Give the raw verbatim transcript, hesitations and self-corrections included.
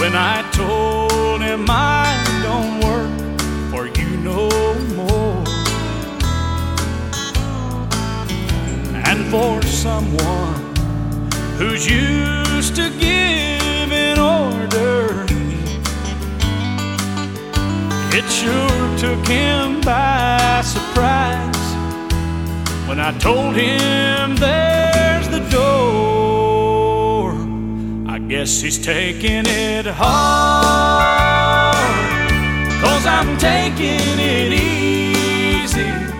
when I told him I don't work for you no more. And for someone who's used to giving orders, it sure took him by surprise when I told him there's the door. I guess he's taking it hard, 'cause I'm taking it easy.